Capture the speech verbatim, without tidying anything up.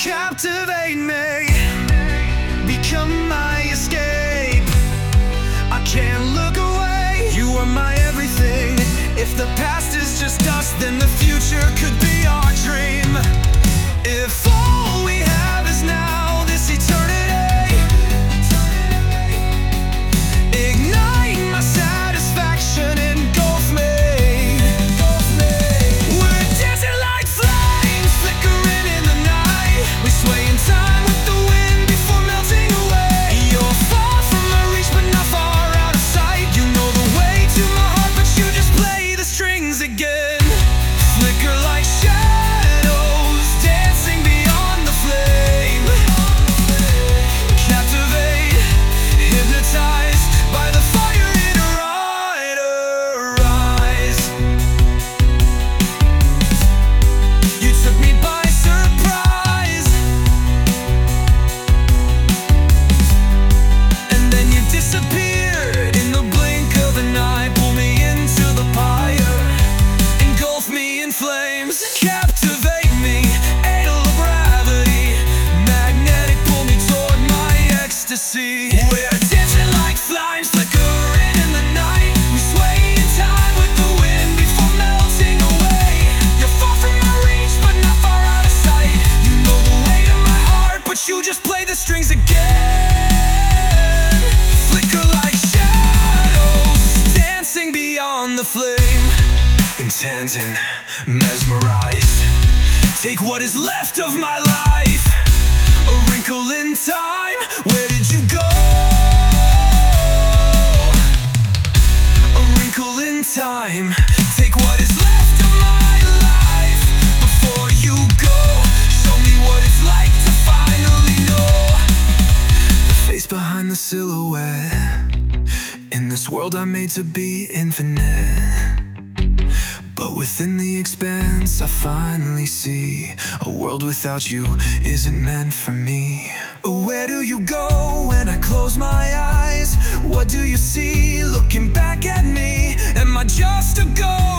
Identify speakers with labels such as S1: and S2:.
S1: Captivate me, become my escape. I can't look away, you are my everything. If the past is just dust, then the future could be our dream. If all we have is now, this eternity, ignite my satisfaction, engulf me. We're dancing like flames, flickering in the night. We sway in time with the wind before melting away. You're far from my reach, but not far out of sight. You know the way to my heart, but you just play the strings again. Flicker like shadows, dancing beyond the flame. Captivate, hypnotized by the fire in her eyes. You took me by surprise, and then you disappeared in the blink of an eye. Pull me into the fire, engulf me in flames. Captivate me, idol of gravity, magnetic, pull me toward my ecstasy. We're dancing like flames, flickering in the night. We sway in time with the wind before melting away. You're far from my reach, but not far out of sight. You know the way to my heart, but you just play the strings again. Flicker like shadows, dancing beyond the flame. Intent and mesmerized, take what is left of my life. A wrinkle in time, where did you go? A wrinkle in time, take what is left of my life. Before you go, show me what it's like to finally know the face behind the silhouette. In this world I'm made to be infinite, but within the expanse I finally see a world without you isn't meant for me. Where do you go when I close my eyes? What do you see looking back at me? Am I just a ghost?